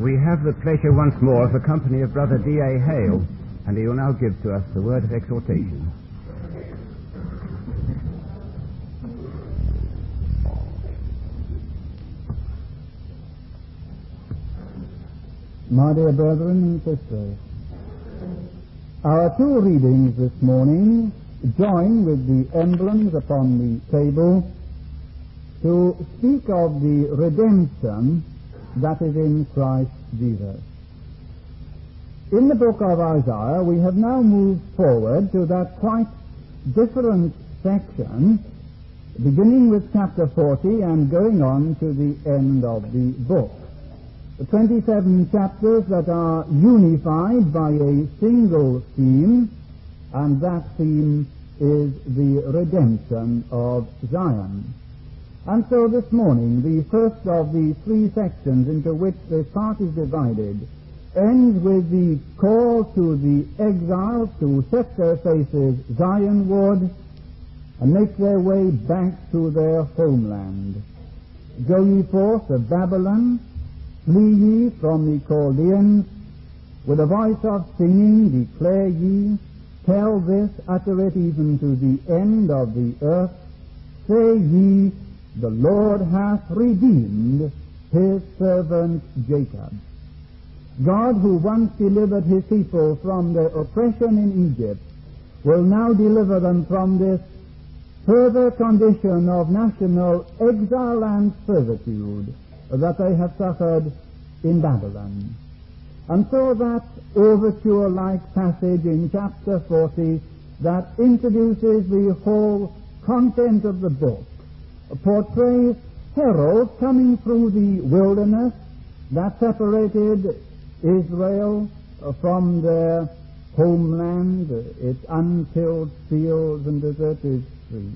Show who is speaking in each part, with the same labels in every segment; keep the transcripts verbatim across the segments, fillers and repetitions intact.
Speaker 1: We have the pleasure once more of the company of Brother D A Hale, and he will now give to us the word of exhortation.
Speaker 2: My dear brethren and sisters, our two readings this morning join with the emblems upon the table to speak of the redemption that is in Christ Jesus. In the book of Isaiah, we have now moved forward to that quite different section, beginning with chapter forty and going on to the end of the book. The twenty-seven chapters that are unified by a single theme, and that theme is the redemption of Zion. And so this morning, the first of the three sections into which this part is divided ends with the call to the exiles to set their faces Zionward and make their way back to their homeland. Go ye forth of Babylon, flee ye from the Chaldeans, with a voice of singing declare ye, tell this, utter it even to the end of the earth, say ye, the Lord hath redeemed his servant Jacob. God, who once delivered his people from their oppression in Egypt, will now deliver them from this further condition of national exile and servitude that they have suffered in Babylon. And so that overture-like passage in chapter forty that introduces the whole content of the book portrays heralds coming through the wilderness that separated Israel from their homeland, its untilled fields and deserted streets.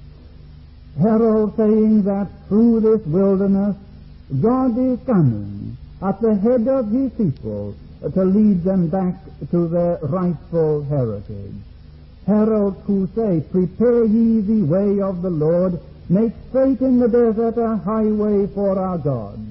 Speaker 2: Heralds saying that through this wilderness God is coming at the head of his people to lead them back to their rightful heritage. Heralds who say, prepare ye the way of the Lord, make straight in the desert a highway for our God.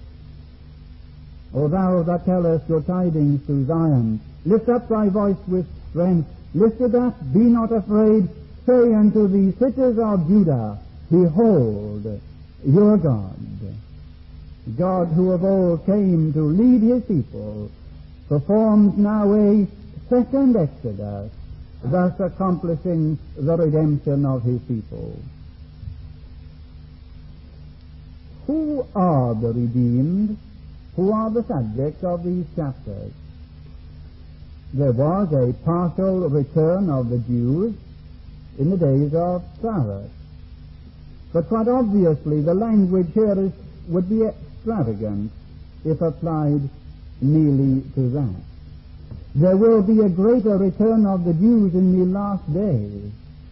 Speaker 2: O thou that tellest your tidings to Zion, lift up thy voice with strength, lift it up, be not afraid, say unto the cities of Judah, behold your God. God, who of old came to lead his people, performs now a second exodus, thus accomplishing the redemption of his people. Who are the redeemed? Who are the subjects of these chapters? There was a partial return of the Jews in the days of Cyrus. But quite obviously the language here is, would be extravagant if applied merely to that. There will be a greater return of the Jews in the last days.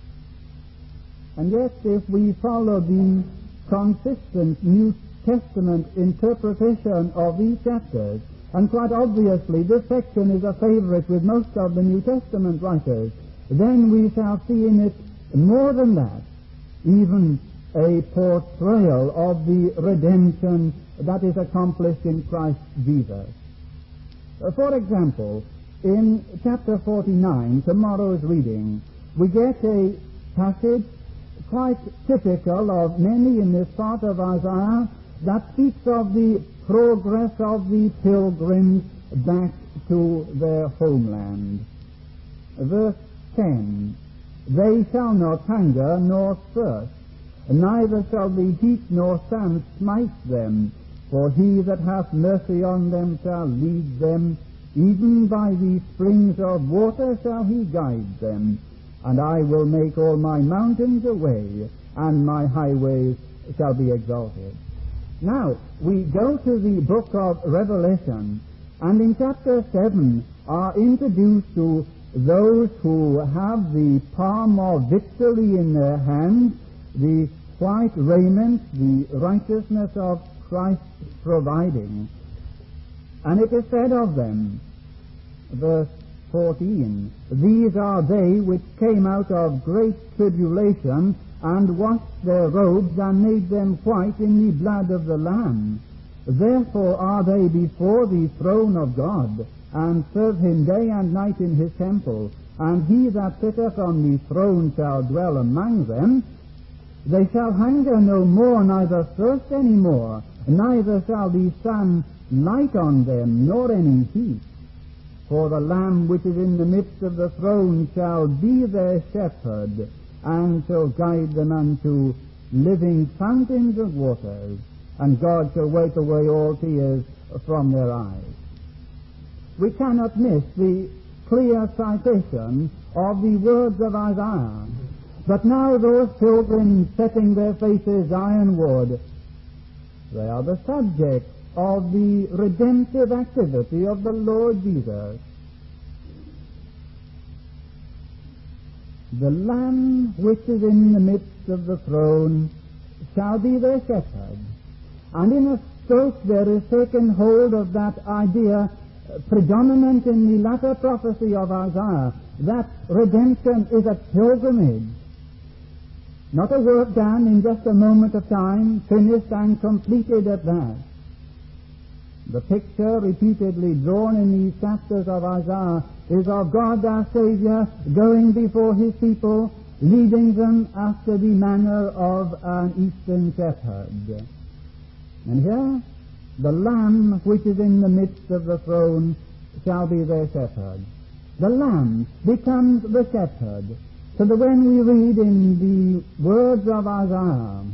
Speaker 2: And yet, if we follow the consistent New Testament interpretation of these chapters, and quite obviously this section is a favorite with most of the New Testament writers, then we shall see in it more than that, even a portrayal of the redemption that is accomplished in Christ Jesus. For example, in chapter forty-nine, tomorrow's reading, we get a passage quite typical of many in this part of Isaiah that speaks of the progress of the pilgrims back to their homeland. Verse ten, they shall not hunger nor thirst, neither shall the heat nor sun smite them, for he that hath mercy on them shall lead them, even by the springs of water shall he guide them. And I will make all my mountains a way, and my highways shall be exalted. Now, we go to the book of Revelation, and in chapter seven are introduced to those who have the palm of victory in their hands, the white raiment, the righteousness of Christ providing. And it is said of them, verse fourteen, these are they which came out of great tribulation, and washed their robes, and made them white in the blood of the Lamb. Therefore are they before the throne of God, and serve him day and night in his temple. And he that sitteth on the throne shall dwell among them. They shall hunger no more, neither thirst any more, neither shall the sun light on them, nor any heat. For the Lamb which is in the midst of the throne shall be their shepherd, and shall guide them unto living fountains of waters, and God shall wipe away all tears from their eyes. We cannot miss the clear citation of the words of Isaiah. But now those pilgrims setting their faces ironward, they are the subject of the redemptive activity of the Lord Jesus. The Lamb which is in the midst of the throne shall be their shepherd. And in a stroke there is taken hold of that idea predominant in the latter prophecy of Isaiah, that redemption is a pilgrimage. Not a work done in just a moment of time, finished and completed at that. The picture repeatedly drawn in these chapters of Isaiah is of God our Savior going before his people, leading them after the manner of an eastern shepherd. And here, the Lamb which is in the midst of the throne shall be their shepherd. The Lamb becomes the shepherd. So that when we read in the words of Isaiah,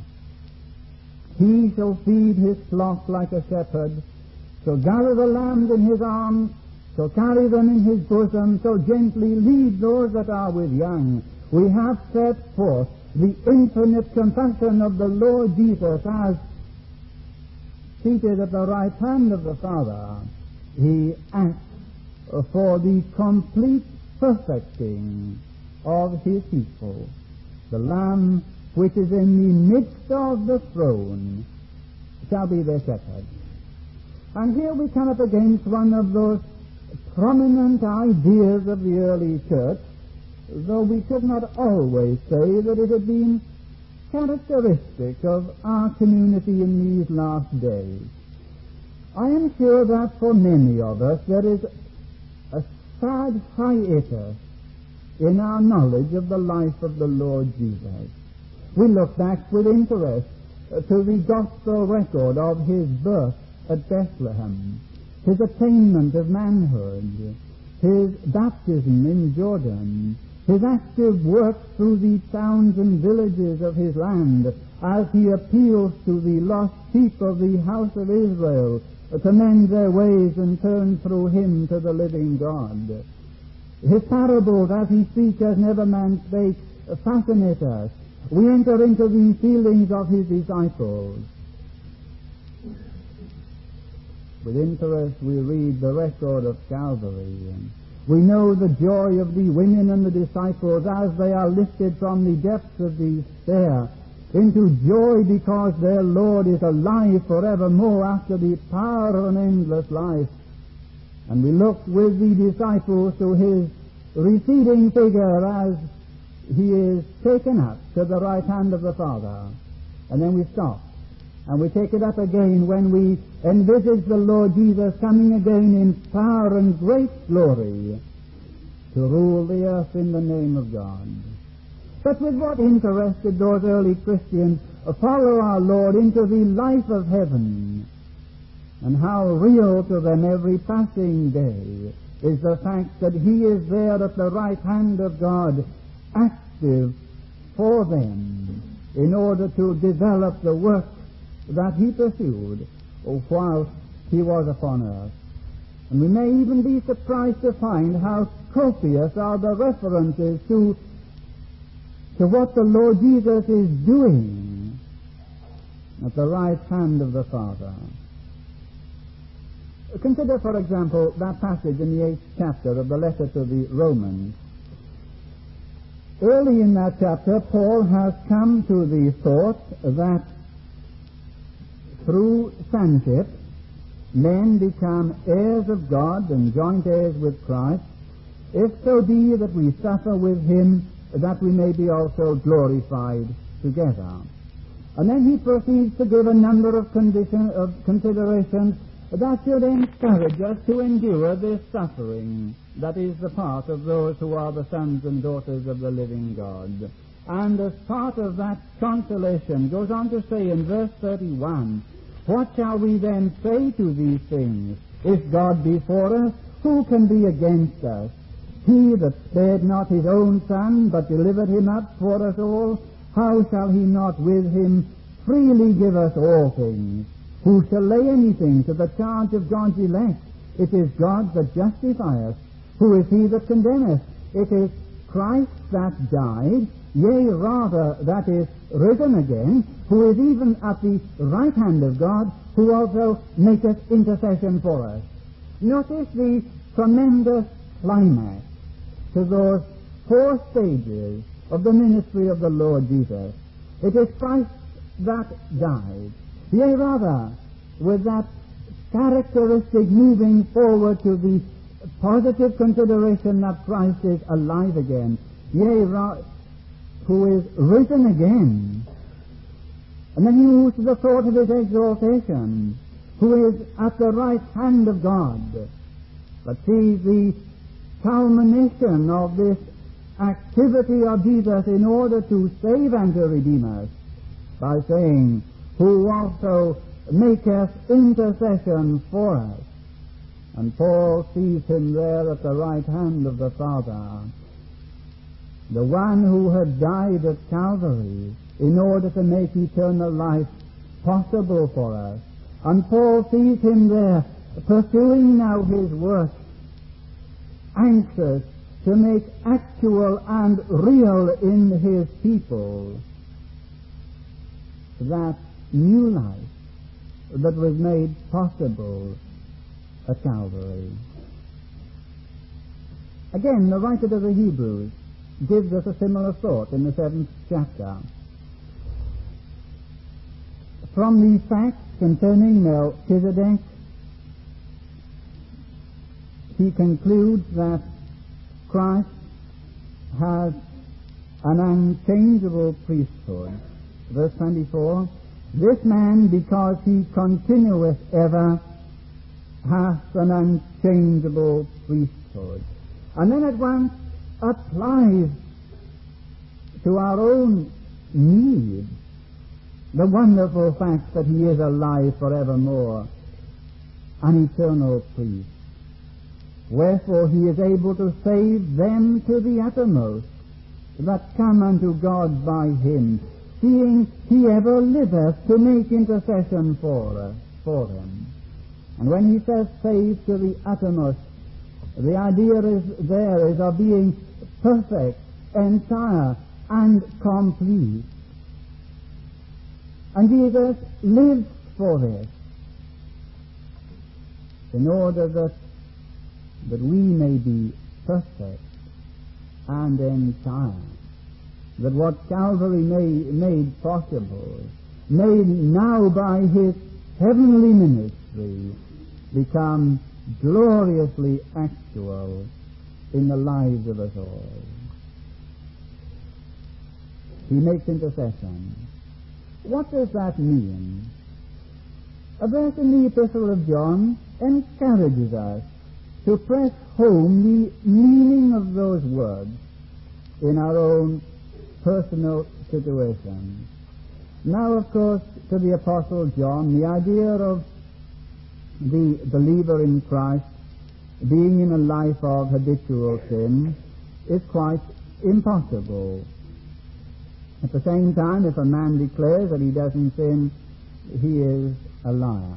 Speaker 2: he shall feed his flock like a shepherd, shall gather the lambs in his arms, shall carry them in his bosom, shall gently lead those that are with young. We have set forth the infinite compassion of the Lord Jesus as seated at the right hand of the Father. He acts for the complete perfecting of his people. The Lamb which is in the midst of the throne shall be their shepherd. And here we come up against one of those prominent ideas of the early church, though we could not always say that it had been characteristic of our community in these last days. I am sure that for many of us there is a sad hiatus in our knowledge of the life of the Lord Jesus. We look back with interest to the gospel record of his birth at Bethlehem, his attainment of manhood, his baptism in Jordan, his active work through the towns and villages of his land as he appeals to the lost sheep of the house of Israel to mend their ways and turn through him to the living God. His parables, as he speaks as never man spake, fascinate us. We enter into the feelings of his disciples. With interest we read the record of Calvary. We know the joy of the women and the disciples as they are lifted from the depths of despair into joy because their Lord is alive forevermore after the power of an endless life. And we look with the disciples to his receding figure as he is taken up to the right hand of the Father. And then we stop. And we take it up again when we envisage the Lord Jesus coming again in power and great glory to rule the earth in the name of God. But with what interest did those early Christians follow our Lord into the life of heaven, and how real to them every passing day is the fact that he is there at the right hand of God, active for them in order to develop the work that he pursued whilst he was upon earth. And we may even be surprised to find how copious are the references to, to what the Lord Jesus is doing at the right hand of the Father. Consider, for example, that passage in the eighth chapter of the letter to the Romans. Early in that chapter, Paul has come to the thought that through sonship, men become heirs of God and joint heirs with Christ, if so be that we suffer with him, that we may be also glorified together. And then he proceeds to give a number of, condition, of considerations that should encourage us to endure this suffering. That is the part of those who are the sons and daughters of the living God. And as part of that consolation, goes on to say in verse thirty-one, what shall we then say to these things? If God be for us, who can be against us? He that spared not his own Son, but delivered him up for us all, how shall he not with him freely give us all things? Who shall lay anything to the charge of God's elect? It is God that justifieth. Who is he that condemneth? It is Christ that died, yea, rather, that is risen again, who is even at the right hand of God, who also maketh intercession for us. Notice the tremendous climax to those four stages of the ministry of the Lord Jesus. It is Christ that died. Yea, rather, with that characteristic moving forward to the positive consideration that Christ is alive again. Yea, ra- who is risen again. And then he moves to the thought of his exaltation, who is at the right hand of God. But see the culmination of this activity of Jesus in order to save and to redeem us by saying, who also maketh intercession for us. And Paul sees him there at the right hand of the Father, the one who had died at Calvary in order to make eternal life possible for us. And Paul sees him there pursuing now his work, anxious to make actual and real in his people that new life that was made possible at Calvary. Again, the writer to the Hebrews gives us a similar thought in the seventh chapter. From the facts concerning Melchizedek, he concludes that Christ has an unchangeable priesthood. Verse twenty-four, this man, because he continueth ever, hath an unchangeable priesthood. And then at once applies to our own need the wonderful fact that he is alive forevermore, an eternal priest. Wherefore he is able to save them to the uttermost that come unto God by him, seeing he ever liveth to make intercession for us, for them. And when he says save to the uttermost, the idea is there is of being perfect, entire, and complete. And Jesus lives for this, in order that that we may be perfect and entire, that what Calvary made, made possible, made now by his heavenly ministry, become gloriously actual in the lives of us all. He makes intercession. What does that mean? A verse in the Epistle of John encourages us to press home the meaning of those words in our own personal situation. Now, of course, to the Apostle John, the idea of the believer in Christ being in a life of habitual sin is quite impossible. At the same time, if a man declares that he doesn't sin, he is a liar.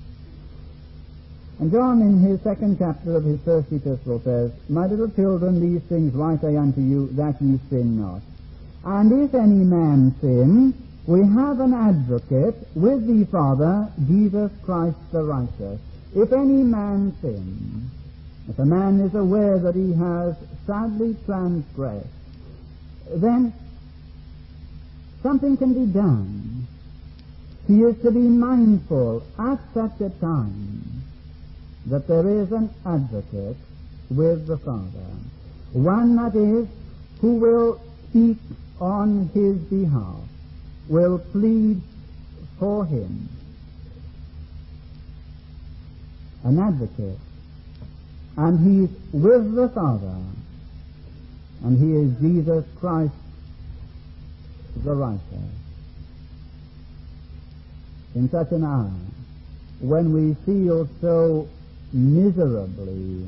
Speaker 2: And John, in his second chapter of his first epistle, says, my little children, these things write I unto you, that ye sin not. And if any man sin, we have an advocate with the Father, Jesus Christ the righteous. If any man sin, if a man is aware that he has sadly transgressed, then something can be done. He is to be mindful at such a time that there is an advocate with the Father, one that is who will speak on his behalf, will plead for him an advocate, and he's with the Father, and he is Jesus Christ the righteous. In such an hour, when we feel so miserably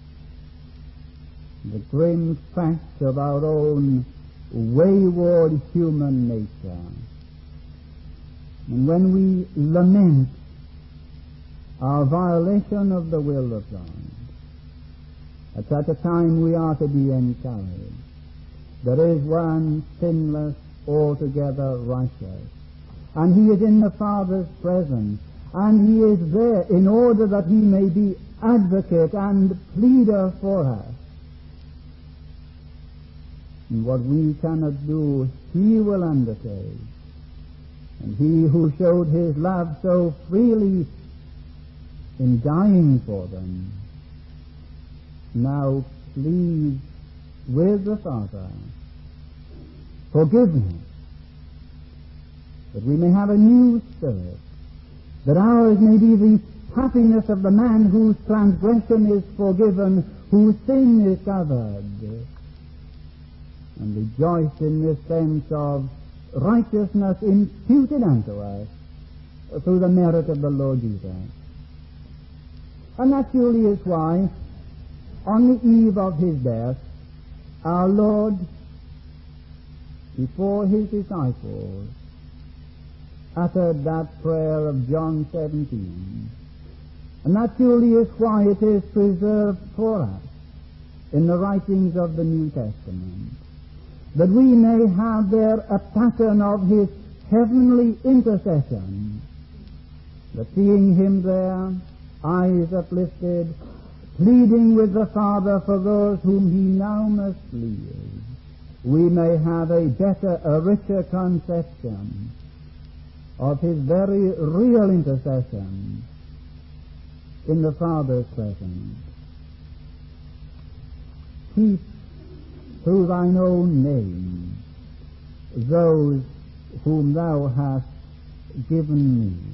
Speaker 2: the grim facts of our own wayward human nature, and when we lament our violation of the will of God, at such a time we are to be encouraged. There is one sinless, altogether righteous, and he is in the Father's presence, and he is there in order that he may be advocate and pleader for us. And what we cannot do, he will undertake. And he who showed his love so freely in dying for them, now pleads with the Father, forgiveness, that we may have a new spirit, that ours may be the happiness of the man whose transgression is forgiven, whose sin is covered, and rejoice in this sense of righteousness imputed unto us through the merit of the Lord Jesus. And that surely is why, on the eve of his death, our Lord, before his disciples, uttered that prayer of John seventeen. And that surely is why it is preserved for us in the writings of the New Testament, that we may have there a pattern of his heavenly intercession, that seeing him there, eyes uplifted, pleading with the Father for those whom he now must leave, we may have a better, a richer conception of his very real intercession in the Father's presence. Keep through thine own name those whom thou hast given me.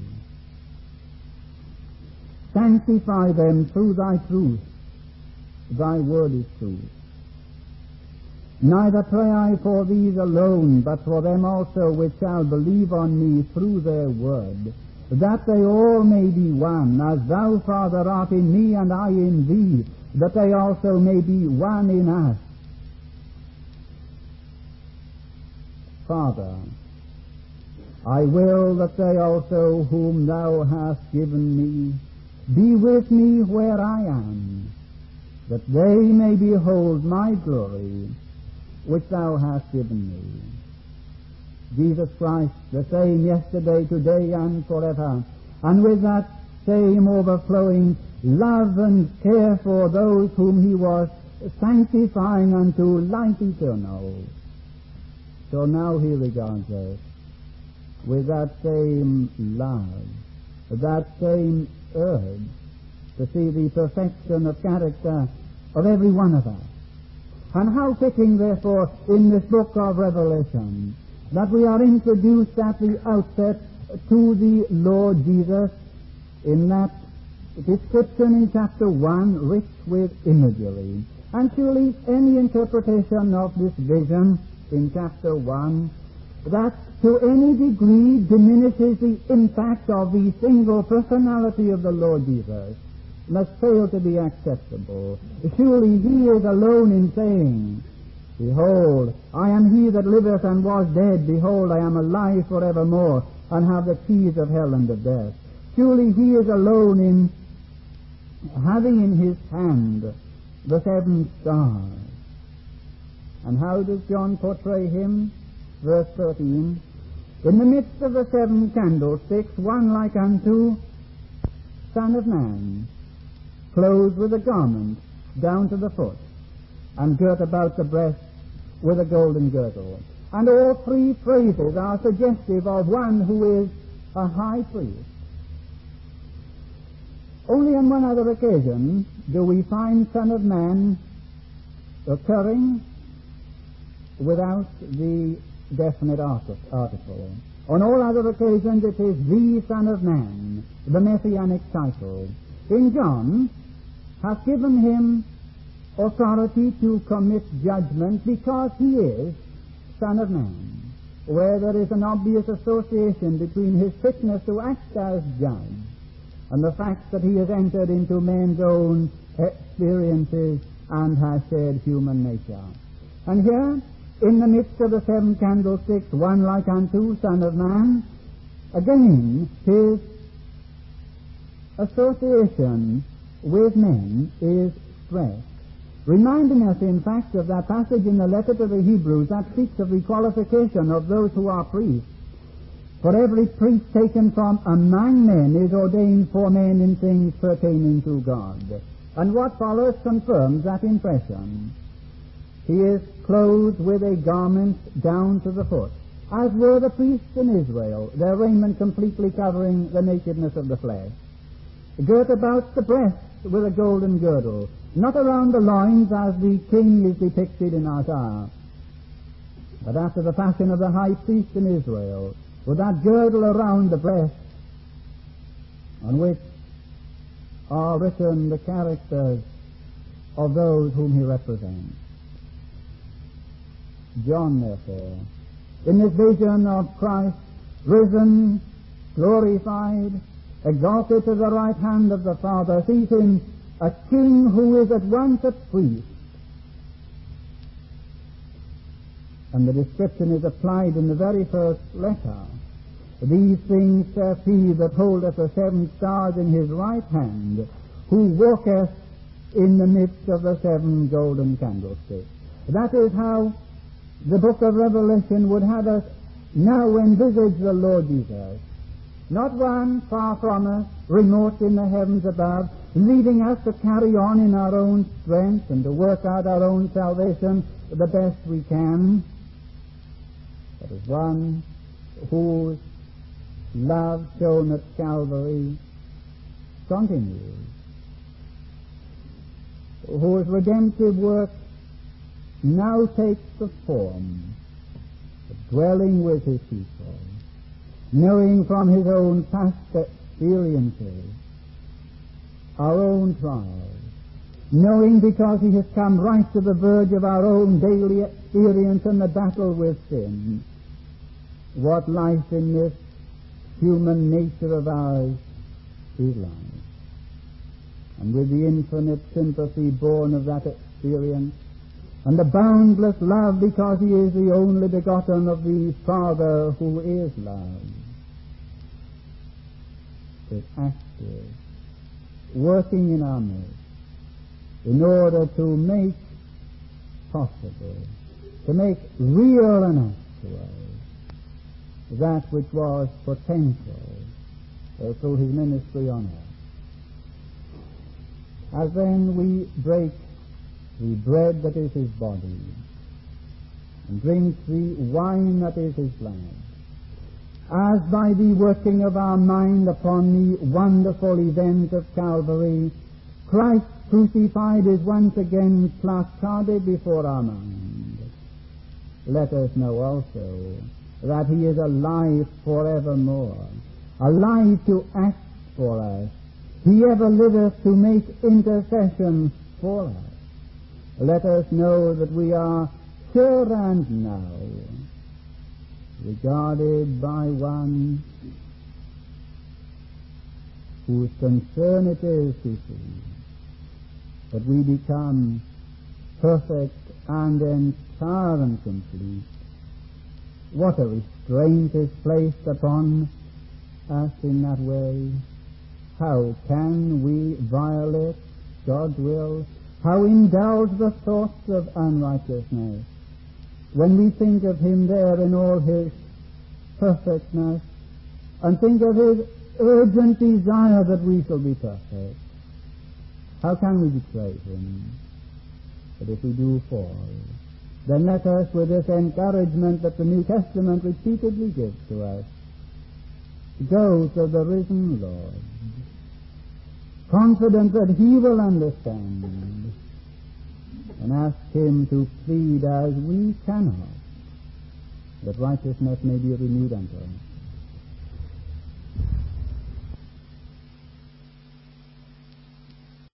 Speaker 2: Sanctify them through thy truth. Thy word is truth. Neither pray I for these alone, but for them also which shall believe on me through their word, that they all may be one, as thou, Father, art in me and I in thee, that they also may be one in us. Father, I will that they also whom thou hast given me be with me where I am, that they may behold my glory, which thou hast given me. Jesus Christ, the same yesterday, today, and forever, and with that same overflowing love and care for those whom he was sanctifying unto life eternal, so now he regards us with that same love, that same urge to see the perfection of character of every one of us. And how fitting, therefore, in this book of Revelation, that we are introduced at the outset to the Lord Jesus in that description in chapter one, rich with imagery. And surely any interpretation of this vision in chapter one that to any degree diminishes the impact of the single personality of the Lord Jesus must fail to be acceptable. Surely he is alone in saying, Behold, I am he that liveth and was dead. Behold, I am alive forevermore, and have the keys of hell and of death. Surely he is alone in having in his hand the seven stars. And how does John portray him? Verse thirteen, in the midst of the seven candlesticks, one like unto Son of Man, clothed with a garment down to the foot, and girt about the breast with a golden girdle. And all three phrases are suggestive of one who is a high priest. Only on one other occasion do we find Son of Man occurring without the definite article. On all other occasions it is the Son of Man, the Messianic title. In John, hath given him authority to commit judgment because he is Son of Man, where there is an obvious association between his fitness to act as judge and the fact that he has entered into men's own experiences and has shared human nature. And here, in the midst of the seven candlesticks, one like unto Son of Man, again his association with men is stressed, reminding us, in fact, of that passage in the letter to the Hebrews that speaks of the qualification of those who are priests. For every priest taken from among men is ordained for men in things pertaining to God. And what follows confirms that impression. He is clothed with a garment down to the foot, as were the priests in Israel, their raiment completely covering the nakedness of the flesh. Girt about the breast with a golden girdle, not around the loins as the king is depicted in Isaiah, but after the fashion of the high priest in Israel, with that girdle around the breast, on which are written the characters of those whom he represents. John, therefore, in this vision of Christ risen, glorified, exalted to the right hand of the Father, sees him a king who is at once a priest. And the description is applied in the very first letter. These things saith he that holdeth the seven stars in his right hand, who walketh in the midst of the seven golden candlesticks. That is how the book of Revelation would have us now envisage the Lord Jesus. Not one far from us, remote in the heavens above, leaving us to carry on in our own strength and to work out our own salvation the best we can, but as one whose love shown at Calvary continues, whose redemptive work now takes the form of dwelling with his people, knowing from his own past experiences our own trials, knowing because he has come right to the verge of our own daily experience and the battle with sin, what life in this human nature of ours is like. And with the infinite sympathy born of that experience, and the boundless love because he is the only begotten of the Father who is love, is active, working in our midst in order to make possible, to make real and actual that which was potential uh, through his ministry on earth. As then we break the bread that is his body and drink the wine that is his blood, as by the working of our mind upon the wonderful event of Calvary, Christ crucified is once again placarded before our mind, let us know also that he is alive forevermore, alive to act for us. He ever liveth to make intercession for us. Let us know that we are sure and now regarded by one whose concern it is to see that we become perfect and entire and complete. What a restraint is placed upon us in that way. How can we violate God's will? How indulge the thoughts of unrighteousness when we think of him there in all his perfectness and think of his urgent desire that we shall be perfect? How can we betray him? But if we do fall, then let us, with this encouragement that the New Testament repeatedly gives to us, go to the risen Lord, confident that he will understand, and ask him to plead as we cannot, that righteousness may be renewed unto us.